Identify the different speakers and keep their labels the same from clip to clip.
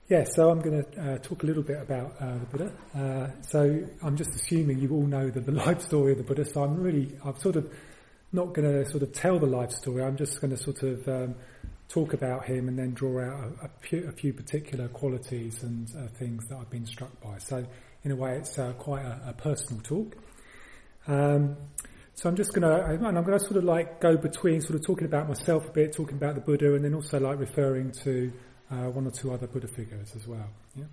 Speaker 1: So I'm going to talk a little bit about the Buddha. So I'm just assuming you all know the life story of the Buddha, so I'm sort of not going to sort of tell the life story. I'm just going to sort of talk about him and then draw out a few particular qualities and things that I've been struck by. So in a way it's quite a personal talk. So I'm just going to sort of like go between sort of talking about myself a bit, talking about the Buddha, and then also like referring to one or two other Buddha figures as well. Yeah.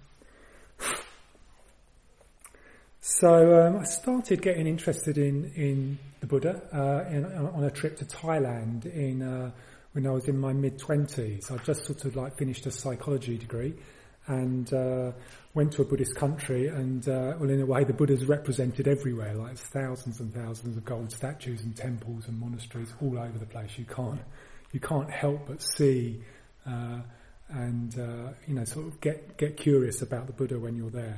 Speaker 1: So I started getting interested in the Buddha on a trip to Thailand when I was in my mid-20s. I just sort of like finished a psychology degree and went to a Buddhist country, and in a way the Buddha's represented everywhere. Like there's thousands and thousands of gold statues and temples and monasteries all over the place. You can't help but see and sort of get curious about the Buddha when you're there.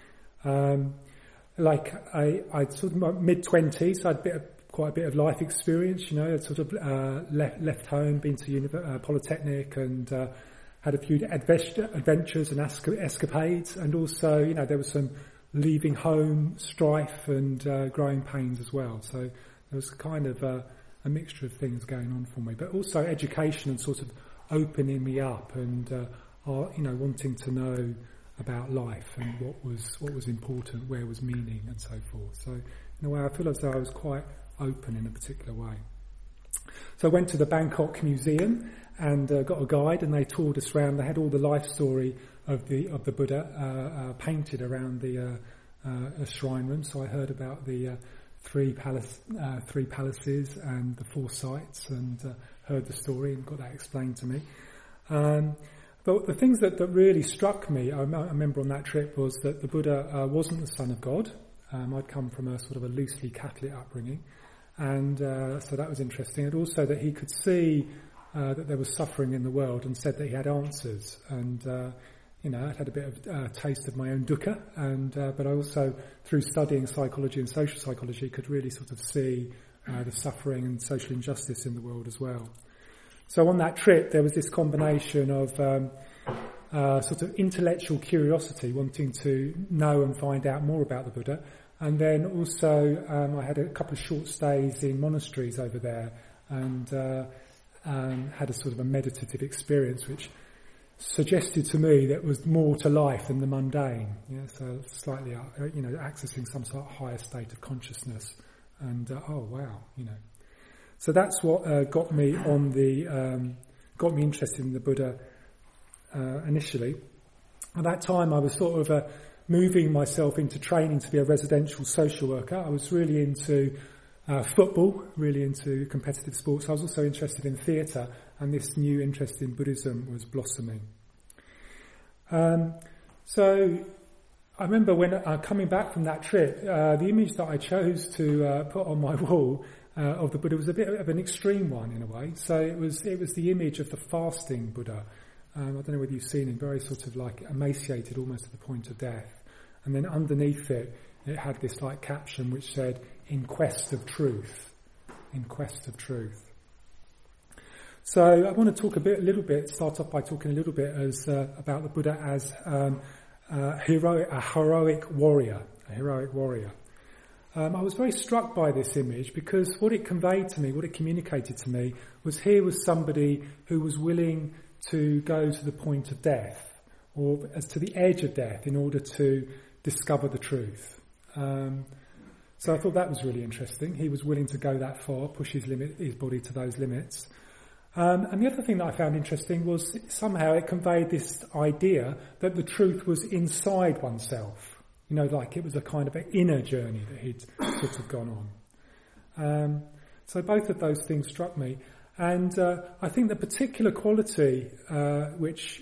Speaker 1: I sort of my mid-20s, I had quite a bit of life experience. I'd sort of left home, been to Polytechnic, and had a few adventures and escapades, and also there was some leaving home strife and growing pains as well. So there was kind of a mixture of things going on for me, but also education and sort of opening me up and wanting to know about life and what was important, where was meaning, and so forth. So in a way I feel as though I was quite open in a particular way. So I went to the Bangkok Museum and got a guide, and they toured us around. They had all the life story of the Buddha painted around the shrine room. So I heard about the three palaces and the 4 sites, and heard the story and got that explained to me. But the things that really struck me, I remember on that trip, was that the Buddha wasn't the son of God. I'd come from a sort of a loosely Catholic upbringing, and so that was interesting. And also that he could see that there was suffering in the world and said that he had answers. And I'd had a bit of taste of my own dukkha, but I also, through studying psychology and social psychology, could really sort of see the suffering and social injustice in the world as well. So on that trip, there was this combination of sort of intellectual curiosity, wanting to know and find out more about the Buddha, and then also I had a couple of short stays in monasteries over there, and had a sort of a meditative experience, which suggested to me that was more to life than the mundane. So slightly, accessing some sort of higher state of consciousness, and So that's what got me interested in the Buddha initially. At that time, I was sort of moving myself into training to be a residential social worker. I was really into football, really into competitive sports. I was also interested in theatre, and this new interest in Buddhism was blossoming. So I remember when coming back from that trip, the image that I chose to put on my wall of the Buddha was a bit of an extreme one in a way. So it was the image of the fasting Buddha. I don't know whether you've seen him, very sort of like emaciated, almost to the point of death. And then underneath it had this like caption which said, "In quest of truth." In quest of truth. So I want to start off by talking a little bit about the Buddha as a heroic warrior. I was very struck by this image because what it conveyed to me, what it communicated to me, was here was somebody who was willing to go to the point of death, or as to the edge of death, in order to discover the truth. So I thought that was really interesting. He was willing to go that far, push his body to those limits. And the other thing that I found interesting was somehow it conveyed this idea that the truth was inside oneself. Like it was a kind of an inner journey that he'd sort of gone on. So both of those things struck me. And I think the particular quality which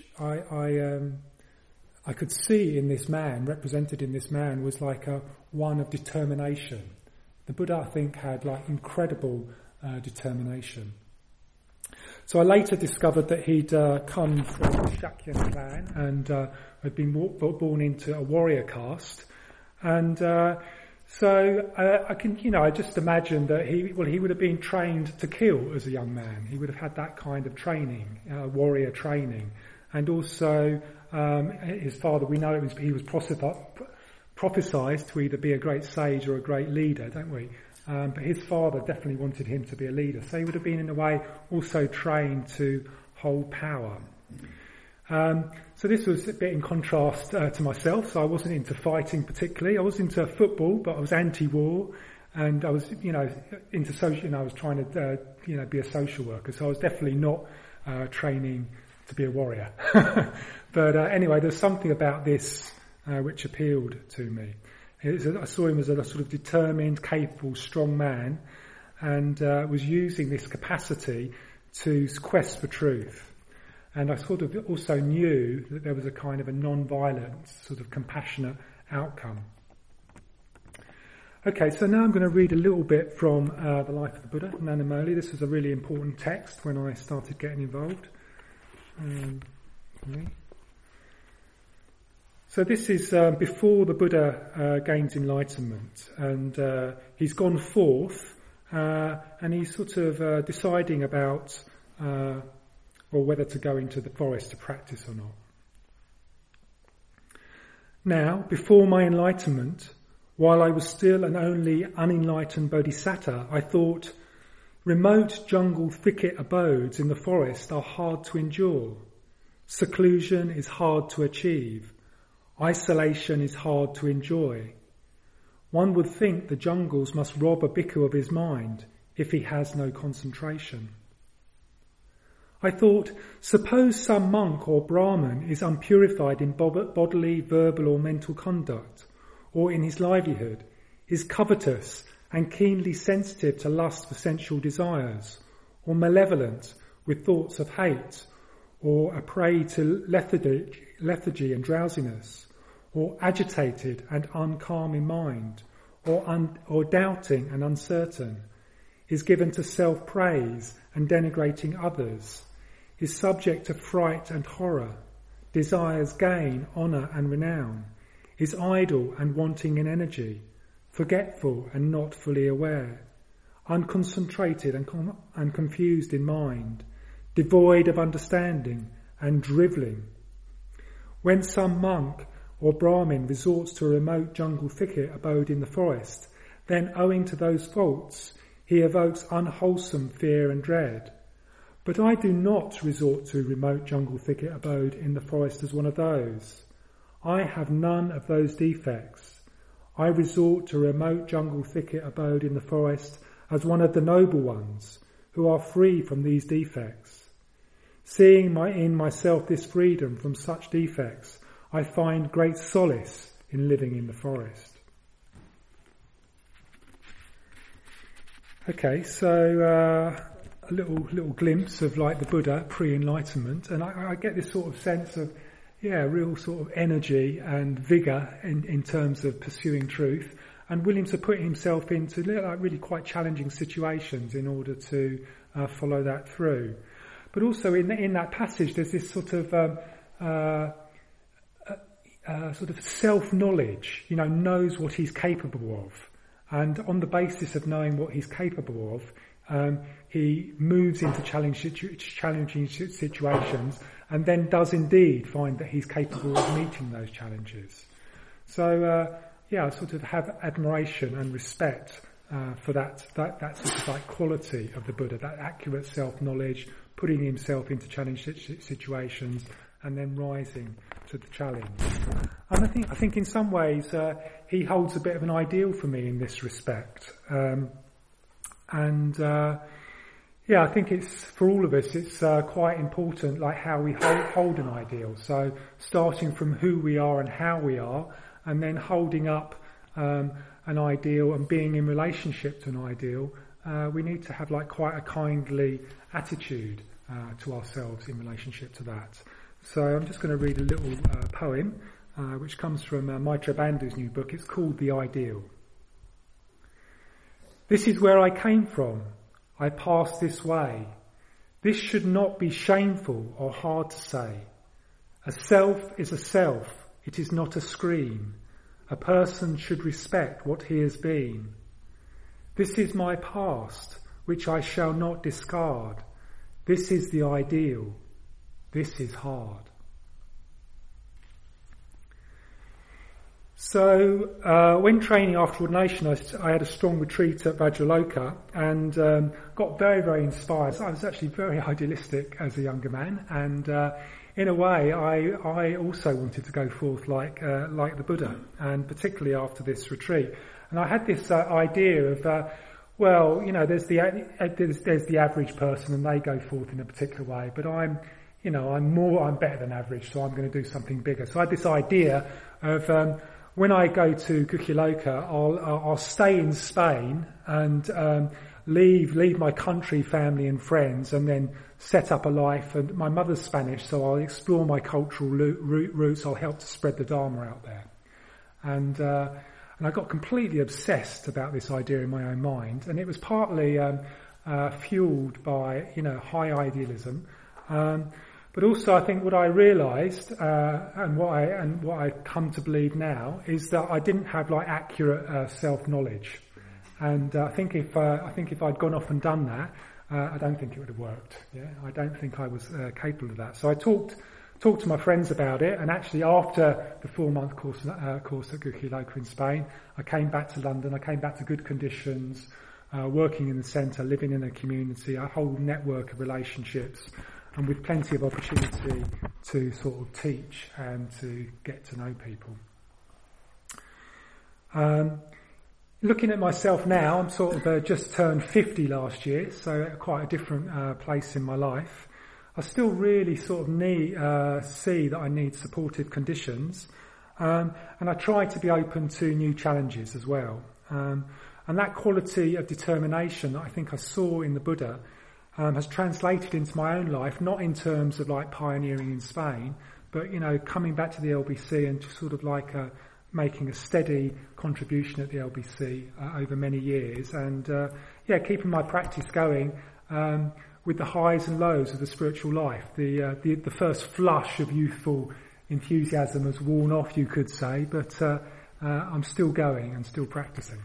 Speaker 1: I could see in this man, represented in this man, was like one of determination. The Buddha, I think, had like incredible determination. So I later discovered that he'd come from the Shakyan clan and had been born into a warrior caste. And so I can, I just imagine that he would have been trained to kill as a young man. He would have had that kind of training, warrior training. And also his father, we know he was prophesied to either be a great sage or a great leader, don't we? But his father definitely wanted him to be a leader. So he would have been, in a way, also trained to hold power. So this was a bit in contrast to myself. So I wasn't into fighting particularly. I was into football, but I was anti-war. And I was, into social, I was trying to, be a social worker. So I was definitely not training to be a warrior. But anyway, there's something about this which appealed to me. I saw him as a sort of determined, capable, strong man, and was using this capacity to quest for truth. And I sort of also knew that there was a kind of a non-violent, sort of compassionate outcome. Okay, so now I'm going to read a little bit from the life of the Buddha, Nanamoli. This was a really important text when I started getting involved. So this is before the Buddha gains enlightenment, and he's gone forth, and he's sort of deciding about or whether to go into the forest to practice or not. Now, before my enlightenment, while I was still an only unenlightened bodhisattva, I thought, remote jungle thicket abodes in the forest are hard to endure. Seclusion is hard to achieve. Isolation is hard to enjoy. One would think the jungles must rob a bhikkhu of his mind if he has no concentration. I thought, suppose some monk or Brahmin is unpurified in bodily, verbal or mental conduct, or in his livelihood, is covetous and keenly sensitive to lust for sensual desires, or malevolent with thoughts of hate, or a prey to lethargy and drowsiness, or agitated and uncalm in mind, or doubting and uncertain, is given to self-praise and denigrating others, is subject to fright and horror, desires gain, honour and renown, is idle and wanting in energy, forgetful and not fully aware, unconcentrated and confused in mind, devoid of understanding and drivelling. When some monk or Brahmin resorts to a remote jungle thicket abode in the forest, then owing to those faults, he evokes unwholesome fear and dread. But I do not resort to remote jungle thicket abode in the forest as one of those. I have none of those defects. I resort to remote jungle thicket abode in the forest as one of the noble ones, who are free from these defects. Seeing in myself this freedom from such defects, I find great solace in living in the forest. Okay, so a little glimpse of like the Buddha pre-enlightenment, and I get this sort of sense of real sort of energy and vigour in terms of pursuing truth, and willing to put himself into like really quite challenging situations in order to follow that through. But also in that passage, there's this sort of self-knowledge. Knows what he's capable of, and on the basis of knowing what he's capable of, he moves into challenging situations, and then does indeed find that he's capable of meeting those challenges. So, I sort of have admiration and respect for that sort of like quality of the Buddha, that accurate self-knowledge, putting himself into challenging situations, and then rising to the challenge. And I think in some ways he holds a bit of an ideal for me in this respect. I think it's, for all of us, it's quite important, like how we hold an ideal. So starting from who we are and how we are, and then holding up an ideal and being in relationship to an ideal, we need to have like quite a kindly attitude to ourselves in relationship to that. So I'm just going to read a little poem, which comes from Maitreya Bandhu's new book. It's called The Ideal. This is where I came from. I passed this way. This should not be shameful or hard to say. A self is a self. It is not a screen. A person should respect what he has been. This is my past, which I shall not discard. This is the ideal. This is hard. So when training after ordination, I had a strong retreat at Vajraloka and got very, very inspired. I was actually very idealistic as a younger man, and in a way, I also wanted to go forth like the Buddha, and particularly after this retreat. And I had this idea of, well, you know, there's the average person, and they go forth in a particular way, but I'm better than average, so I'm going to do something bigger. So I had this idea of when I go to Kukuloka, I'll stay in Spain and leave my country, family and friends, and then set up a life. And my mother's Spanish, so I'll explore my cultural roots. I'll help to spread the Dharma out there. And I got completely obsessed about this idea in my own mind, and it was partly fueled by, you know, high idealism. But also, I think what I realised, and what I come to believe now, is that I didn't have like accurate self-knowledge, and I think if I'd gone off and done that, I don't think it would have worked. Yeah, I don't think I was capable of that. So I talked to my friends about it, and actually after the 4-month course at Kukuloka in Spain, I came back to London. I came back to good conditions, working in the centre, living in a community, a whole network of relationships, and with plenty of opportunity to sort of teach and to get to know people. Looking at myself now, I'm sort of just turned 50 last year, so quite a different place in my life. I still really sort of see that I need supportive conditions, and I try to be open to new challenges as well. And that quality of determination that I think I saw in the Buddha has translated into my own life, not in terms of like pioneering in Spain, but, you know, coming back to the LBC and just sort of like making a steady contribution at the LBC over many years, and keeping my practice going with the highs and lows of the spiritual life. The first flush of youthful enthusiasm has worn off, you could say, but I'm still going and still practicing.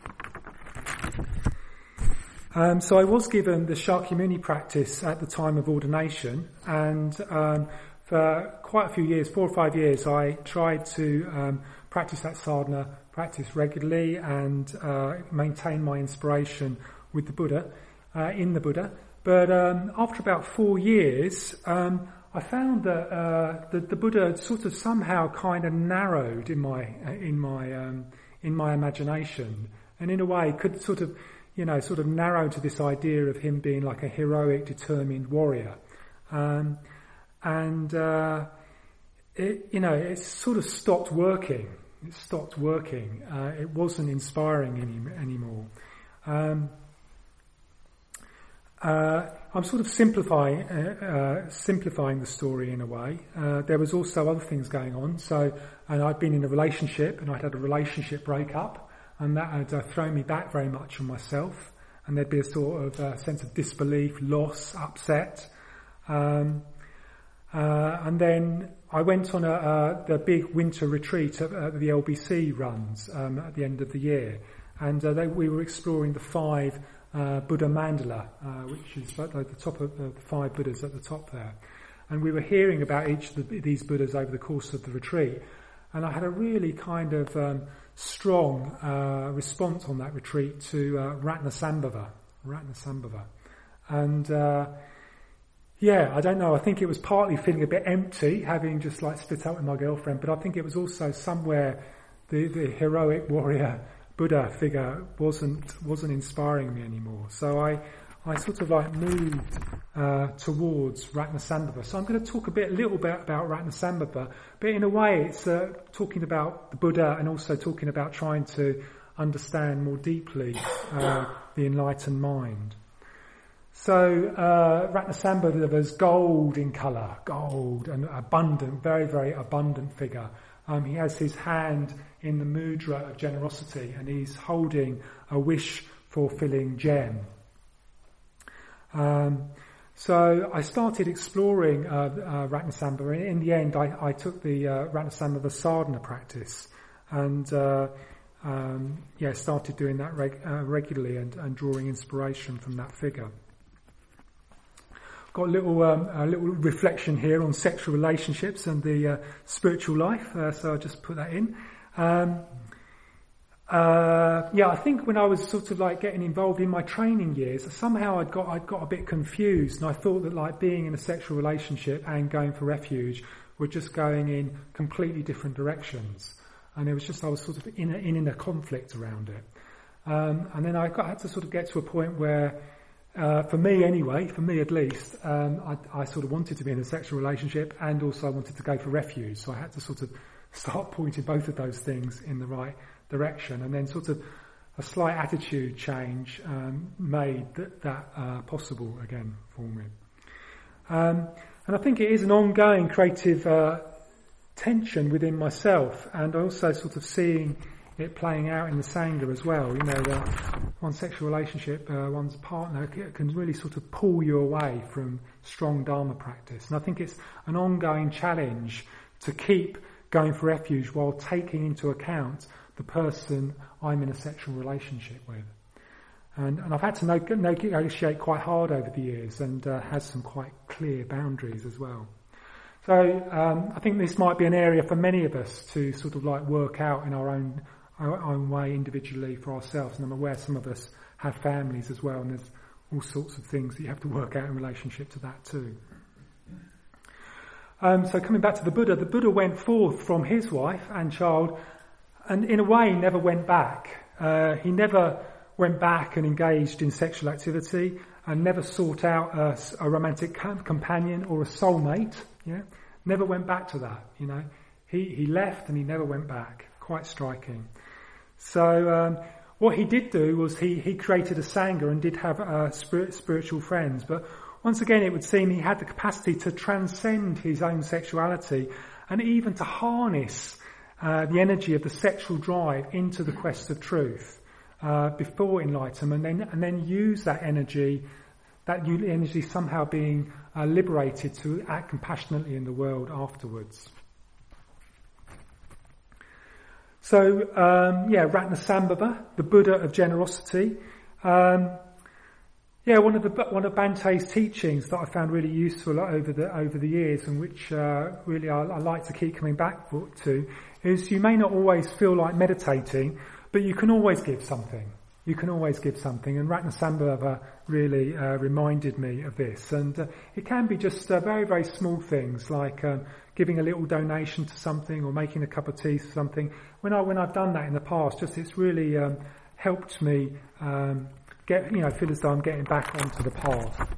Speaker 1: So I was given the Shakyamuni practice at the time of ordination, and for quite a few years, 4 or 5 years, I tried to practice that sadhana, practice regularly, and maintain my inspiration with the Buddha, in the Buddha. But after about 4 years, I found that the Buddha had sort of somehow kind of narrowed in my imagination, and in a way could sort of narrow to this idea of him being like a heroic, determined warrior. It sort of stopped working. It wasn't inspiring anymore. I'm sort of simplifying the story in a way. There was also other things going on. And I'd been in a relationship, and I'd had a relationship breakup, and that had thrown me back very much on myself. And there'd be a sort of sense of disbelief, loss, upset. And then I went on the big winter retreat at the LBC runs at the end of the year, and we were exploring the 5 Buddha mandala, which is at the top of the 5 Buddhas at the top there. And we were hearing about each of these Buddhas over the course of the retreat, and I had a really kind of strong response on that retreat to Ratnasambhava. And I don't know, I think it was partly feeling a bit empty, having just like split up with my girlfriend, but I think it was also somewhere the heroic warrior Buddha figure wasn't inspiring me anymore. So I sort of like moved towards Ratnasambhava. So I'm going to talk a little bit about Ratnasambhava, but in a way it's talking about the Buddha and also talking about trying to understand more deeply the enlightened mind. So Ratnasambhava's gold in colour, gold and abundant, very, very abundant figure. He has his hand in the mudra of generosity, and he's holding a wish-fulfilling gem. So I started exploring Ratnasambhava, and in the end I took the Ratnasambhava sadhana practice, and started doing that regularly and drawing inspiration from that figure. Got a little reflection here on sexual relationships and the spiritual life, so I'll just put that in. I think when I was sort of like getting involved in my training years, somehow I'd got a bit confused, and I thought that like being in a sexual relationship and going for refuge were just going in completely different directions, and I was sort of in a conflict around it. And then I had to sort of get to a point where, for me at least, I sort of wanted to be in a sexual relationship, and also I wanted to go for refuge. So I had to sort of start pointing both of those things in the right direction, and then sort of a slight attitude change made that possible again for me. And I think it is an ongoing creative tension within myself, and also sort of seeing it playing out in the Sangha as well. You know, one's sexual relationship, one's partner can really sort of pull you away from strong Dharma practice. And I think it's an ongoing challenge to keep going for refuge while taking into account the person I'm in a sexual relationship with. And I've had to negotiate quite hard over the years, and has some quite clear boundaries as well. So I think this might be an area for many of us to sort of like work out in our own way individually for ourselves. And I'm aware some of us have families as well, and there's all sorts of things that you have to work out in relationship to that too. So coming back to the Buddha went forth from his wife and child, and in a way never went back. He never went back and engaged in sexual activity, and never sought out a romantic companion or a soulmate. Yeah, never went back to that. You know, he left and he never went back. Quite striking. So what he did do was he created a Sangha and did have spiritual friends, but once again it would seem he had the capacity to transcend his own sexuality, and even to harness the energy of the sexual drive into the quest of truth before enlightenment, and then use that energy somehow being liberated to act compassionately in the world afterwards. So, Ratnasambhava, the Buddha of generosity. One of Bante's teachings that I found really useful over the years, and which really I like to keep coming back to, is you may not always feel like meditating, but you can always give something. You can always give something, and Ratnasambhava really reminded me of this. And it can be just very, very small things, like giving a little donation to something, or making a cup of tea for something. When I've done that in the past, it's really helped me feel as though I'm getting back onto the path.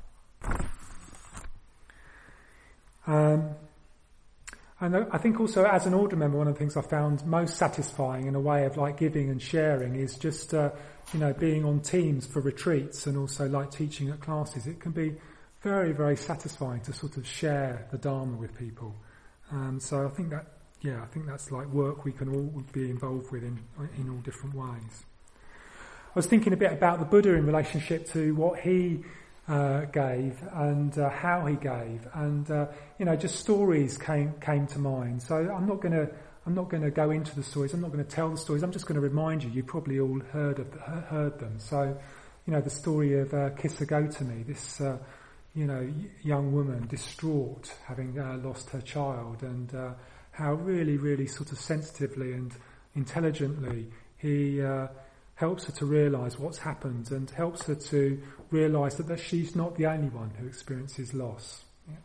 Speaker 1: And I think also as an order member, one of the things I found most satisfying in a way of like giving and sharing is just, being on teams for retreats, and also like teaching at classes. It can be very, very satisfying to sort of share the Dharma with people. So I think that's like work we can all be involved with in all different ways. I was thinking a bit about the Buddha in relationship to what he gave and how he gave, and just stories came to mind. So I'm not going to go into the stories. I'm not going to tell the stories. I'm just going to remind you. You probably all heard them. So, the story of Kissa Gautami, this young woman distraught, having lost her child, and how really, really sort of sensitively and intelligently he helps her to realise what's happened, and helps her to realise that she's not the only one who experiences loss.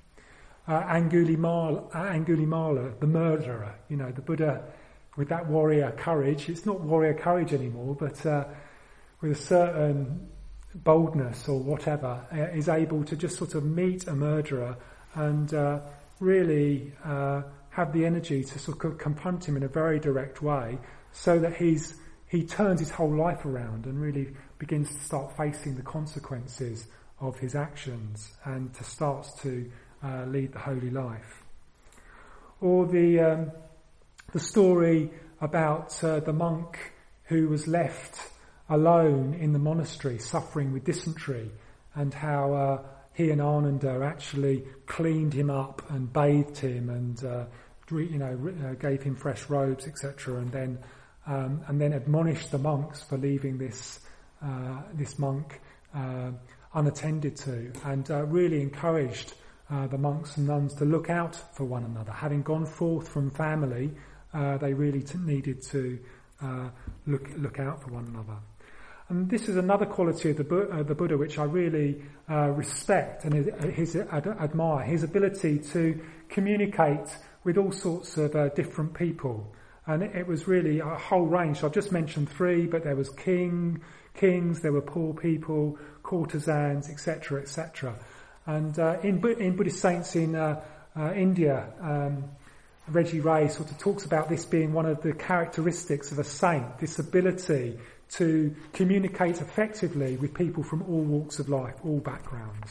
Speaker 1: Angulimala, the murderer, the Buddha with that warrior courage. It's not warrior courage anymore, but with a certain boldness or whatever, is able to just sort of meet a murderer and really have the energy to sort of confront him in a very direct way, so that he turns his whole life around and really begins to start facing the consequences of his actions, and starts to lead the holy life. Or the story about the monk who was left alone in the monastery suffering with dysentery, and how he and Ananda actually cleaned him up and bathed him and gave him fresh robes, etc., and then admonished the monks for leaving this monk unattended to, and really encouraged the monks and nuns to look out for one another. Having gone forth from family, they really needed to look out for one another. And this is another quality of the Buddha which I really respect and admire, his ability to communicate with all sorts of different people. And it was really a whole range. So I've just mentioned 3, but there was kings, there were poor people, courtesans, etc., etc. And in Buddhist saints in India, Reggie Ray sort of talks about this being one of the characteristics of a saint, this ability to communicate effectively with people from all walks of life, all backgrounds.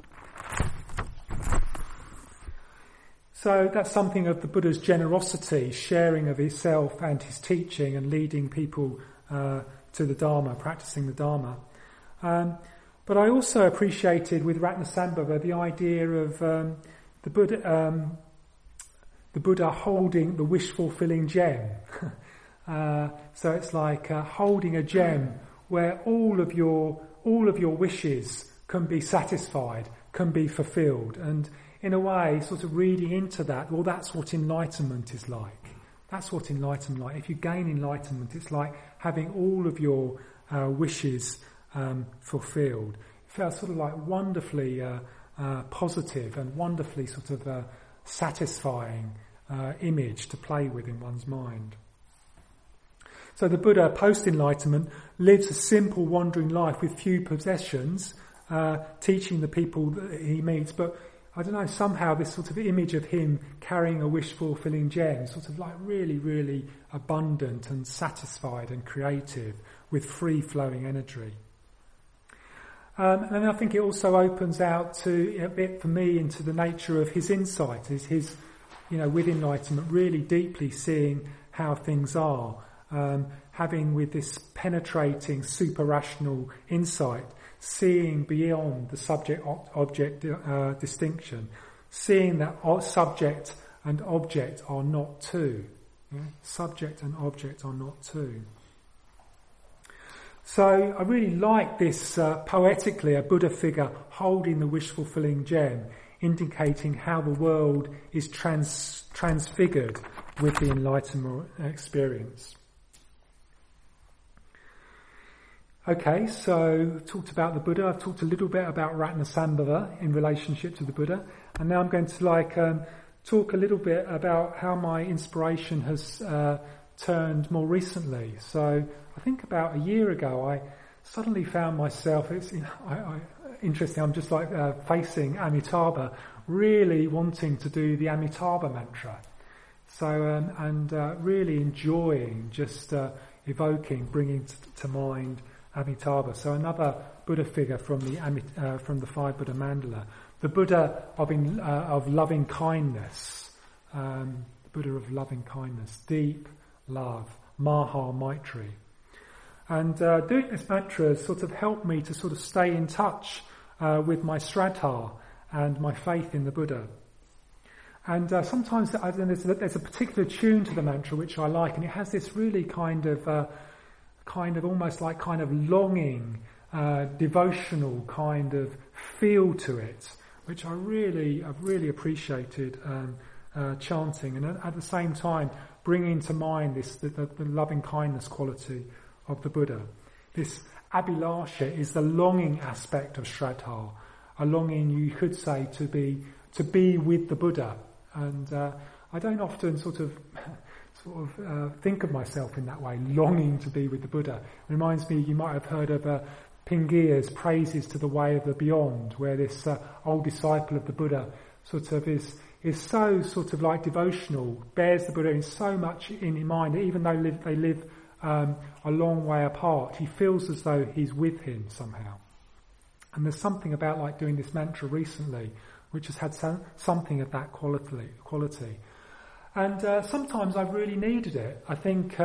Speaker 1: So that's something of the Buddha's generosity, sharing of himself and his teaching and leading people to the Dharma, practicing the Dharma. But I also appreciated with Ratnasambhava the idea of the Buddha holding the wish-fulfilling gem. So it's like holding a gem where all of your wishes can be satisfied, can be fulfilled, and in a way, sort of reading into that, well, that's what enlightenment is like. That's what enlightenment is like. If you gain enlightenment, it's like having all of your wishes fulfilled. It felt sort of like wonderfully positive and wonderfully sort of satisfying image to play with in one's mind. So the Buddha, post-enlightenment, lives a simple wandering life with few possessions, teaching the people that he meets, but I don't know, somehow this sort of image of him carrying a wish-fulfilling gem, sort of like really, really abundant and satisfied and creative with free-flowing energy. And I think it also opens out to a bit for me into the nature of his insight, his with enlightenment, really deeply seeing how things are, having with this penetrating super-rational insight, seeing beyond the subject-object distinction, seeing that subject and object are not two. Yeah? Subject and object are not two. So I really like this poetically, a Buddha figure holding the wish-fulfilling gem, indicating how the world is transfigured with the enlightenment experience. Okay, so I've talked about the Buddha. I've talked a little bit about Ratnasambhava in relationship to the Buddha, and now I'm going to talk a little bit about how my inspiration has turned more recently. So I think about a year ago, I suddenly found myself. Interesting. I'm just facing Amitabha, really wanting to do the Amitabha mantra. So and really enjoying just evoking, bringing to mind Amitabha. So another Buddha figure from the 5 Buddha Mandala, the Buddha of loving kindness, the Buddha of loving kindness, deep love, Maha Maitri. And doing this mantra has sort of helped me to sort of stay in touch with my Shraddha and my faith in the Buddha. And sometimes there's a particular tune to the mantra which I like, and it has this really kind of almost like kind of longing, devotional kind of feel to it, which I've really appreciated chanting, and at the same time bringing to mind the loving kindness quality of the Buddha. This abhilasha is the longing aspect of Shraddha, a longing, you could say, to be with the Buddha. And I don't often sort of think of myself in that way, longing to be with the Buddha. It reminds me, you might have heard of Pingia's Praises to the Way of the Beyond, where this old disciple of the Buddha sort of is so sort of like devotional, bears the Buddha in so much in mind, that even though they live a long way apart, he feels as though he's with him somehow. And there's something about like doing this mantra recently, which has had something of that quality. And sometimes I've really needed it. I think,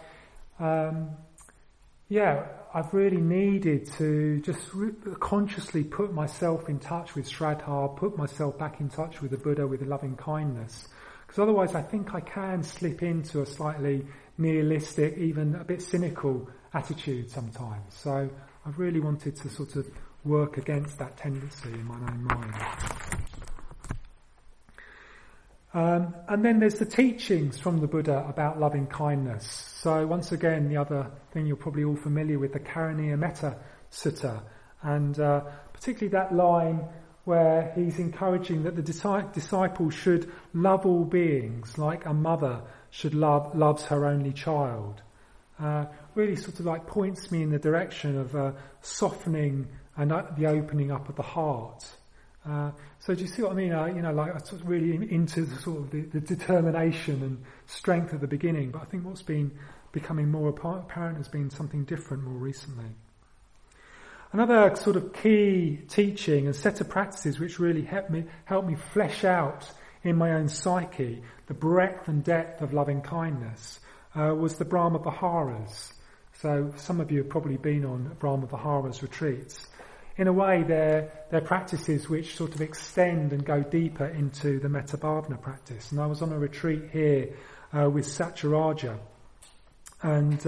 Speaker 1: I've really needed to just consciously put myself in touch with Shraddha, put myself back in touch with the Buddha, with loving kindness. Because otherwise I think I can slip into a slightly nihilistic, even a bit cynical attitude sometimes. So I've really wanted to sort of work against that tendency in my own mind. And then there's the teachings from the Buddha about loving kindness. So once again, the other thing you're probably all familiar with, the Karaniya Metta Sutta, and particularly that line where he's encouraging that the disciples should love all beings like a mother loves her only child. Really sort of like points me in the direction of softening and the opening up of the heart. So do you see what I mean? Like I sort of really into the sort of the determination and strength at the beginning, but I think what's been becoming more apparent has been something different more recently. Another sort of key teaching and set of practices which really helped me flesh out in my own psyche the breadth and depth of loving kindness was the Brahma Viharas. So some of you have probably been on Brahma Viharas retreats. In a way, they're practices which sort of extend and go deeper into the Metta Bhavana practice. And I was on a retreat here with Satyaraja, and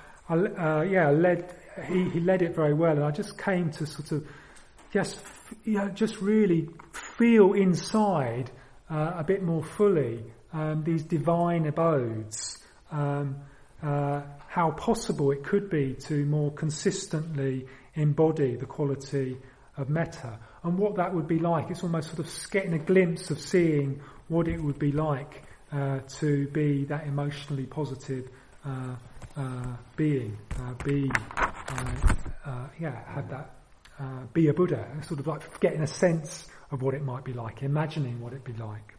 Speaker 1: he led it very well. And I just came to sort of just really feel inside a bit more fully these divine abodes. How possible it could be to more consistently embody the quality of metta, and what that would be like. It's almost sort of getting a glimpse of seeing what it would be like to be that emotionally positive being, be a Buddha, sort of like getting a sense of what it might be like, imagining what it'd be like.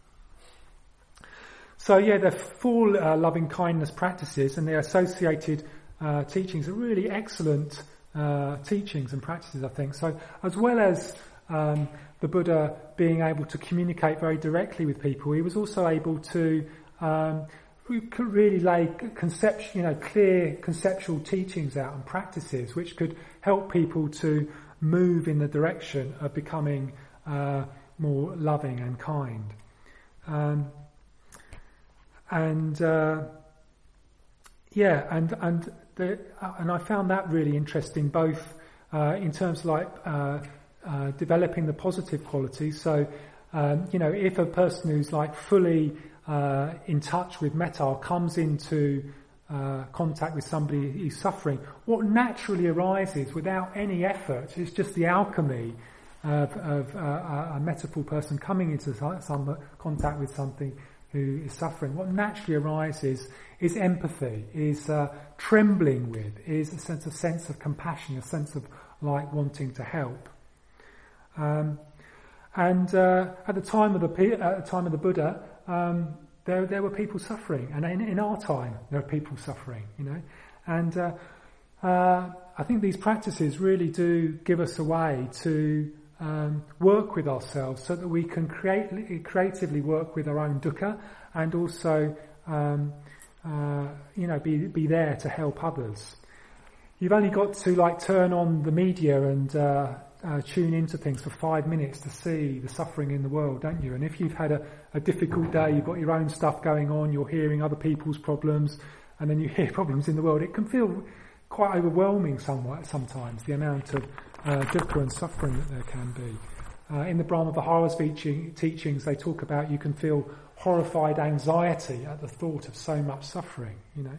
Speaker 1: So the full loving kindness practices and their associated teachings are really excellent teachings and practices, I think. So as well as the Buddha being able to communicate very directly with people, he was also able to really lay clear conceptual teachings out and practices which could help people to move in the direction of becoming more loving and kind. And I found that really interesting, both in terms of like developing the positive qualities. So, if a person who's like fully in touch with metta comes into contact with somebody who's suffering, what naturally arises without any effort is just the alchemy of a mettaful person coming into some contact with something who is suffering. What naturally arises is empathy, is trembling with, is a sense of compassion, a sense of like wanting to help. At the time of the Buddha, there were people suffering, and in our time there are people suffering. And I think these practices really do give us a way to work with ourselves so that we can creatively work with our own dukkha, and also be there to help others. You've only got to like turn on the media and tune into things for 5 minutes to see the suffering in the world, don't you? And if you've had a difficult day, you've got your own stuff going on, you're hearing other people's problems, and then you hear problems in the world, it can feel quite overwhelming sometimes, the amount of dukkha and suffering that there can be. In the Brahma Viharas teachings, they talk about you can feel horrified anxiety at the thought of so much suffering,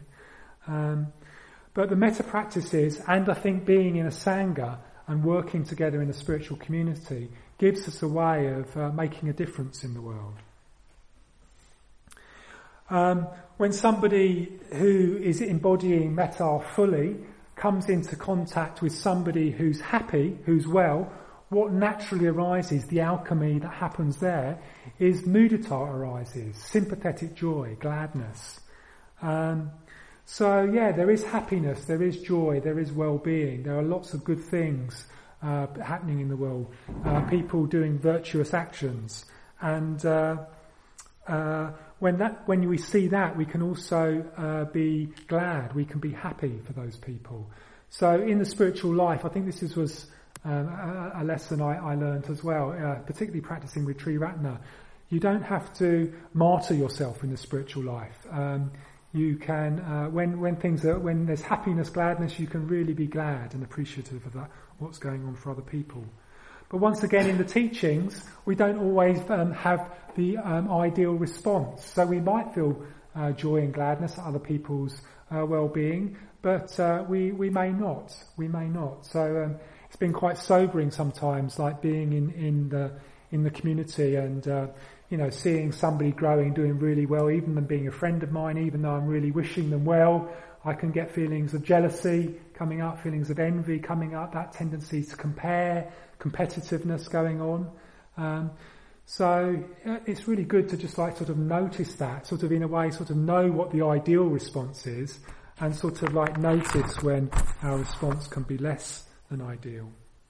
Speaker 1: But the metta practices, and I think being in a sangha and working together in a spiritual community, gives us a way of making a difference in the world. When somebody who is embodying metta fully comes into contact with somebody who's happy, who's well, what naturally arises, the alchemy that happens there, is mudita arises, sympathetic joy, gladness. There is happiness, there is joy, there is well-being, there are lots of good things happening in the world, people doing virtuous actions, and when we see that, we can also be glad, we can be happy for those people. So in the spiritual life, I think this was a lesson I learned as well, particularly practicing with Triratna. You don't have to martyr yourself in the spiritual life. You can, when there's happiness, gladness, you can really be glad and appreciative of that, what's going on for other people. But once again, in the teachings, we don't always have the ideal response. So we might feel joy and gladness at other people's well-being, but we may not. We may not. So it's been quite sobering sometimes, like being in the community and seeing somebody growing, doing really well, even them being a friend of mine, even though I'm really wishing them well. I can get feelings of jealousy coming up, feelings of envy coming up, that tendency to compare, competitiveness going on. So it's really good to just like sort of notice that, sort of in a way, sort of know what the ideal response is, and sort of like notice when our response can be less than ideal.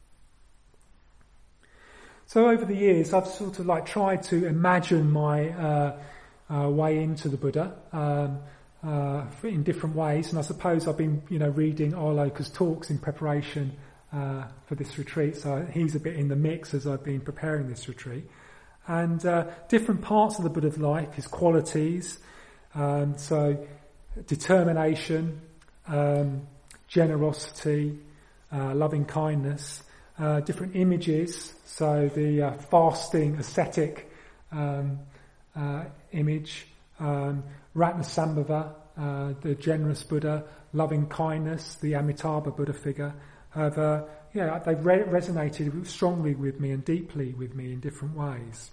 Speaker 1: So over the years, I've sort of like tried to imagine my way into the Buddha in different ways, and I suppose I've been, reading Arloka's talks in preparation for this retreat. So he's a bit in the mix as I've been preparing this retreat, and different parts of the Buddha's life, his qualities, so determination, generosity, loving kindness, different images. So the fasting, ascetic image, Ratnasambhava, the generous Buddha, loving kindness, the Amitabha Buddha figure, have they've resonated strongly with me and deeply with me in different ways.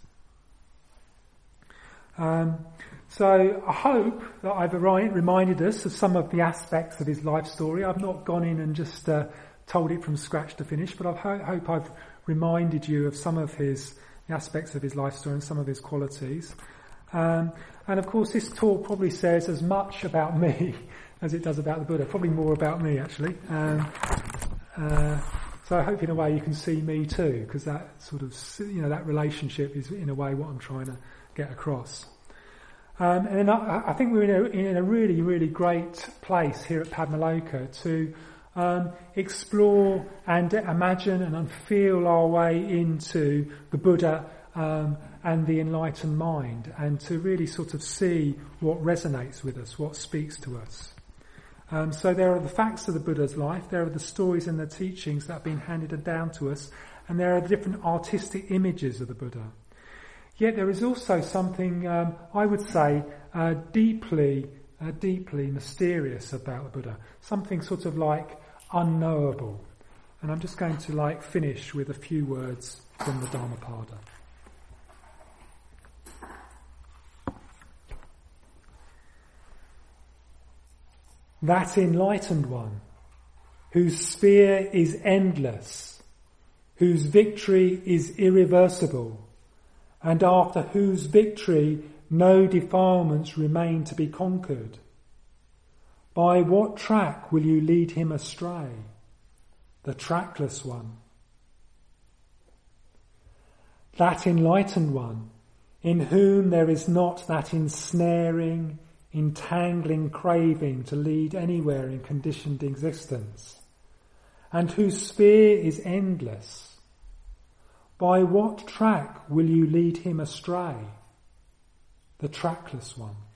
Speaker 1: So I hope that I've reminded us of some of the aspects of his life story. I've not gone in and just told it from scratch to finish, but I hope I've reminded you of some of the aspects of his life story and some of his qualities. And of course this talk probably says as much about me as it does about the Buddha, probably more about me actually. So I hope in a way you can see me too, because that sort of, that relationship is in a way what I'm trying to get across. And then I think we're in a really, really great place here at Padmaloka to explore and imagine and feel our way into the Buddha and the enlightened mind, and to really sort of see what resonates with us, what speaks to us. So there are the facts of the Buddha's life, there are the stories and the teachings that have been handed down to us, and there are the different artistic images of the Buddha. Yet there is also something, I would say, deeply mysterious about the Buddha, something sort of like unknowable. And I'm just going to finish with a few words from the Dhammapada. That enlightened one, whose sphere is endless, whose victory is irreversible, and after whose victory no defilements remain to be conquered. By what track will you lead him astray? The trackless one. That enlightened one, in whom there is not that ensnaring, entangling craving to lead anywhere in conditioned existence, and whose sphere is endless. By what track will you lead him astray? The trackless one.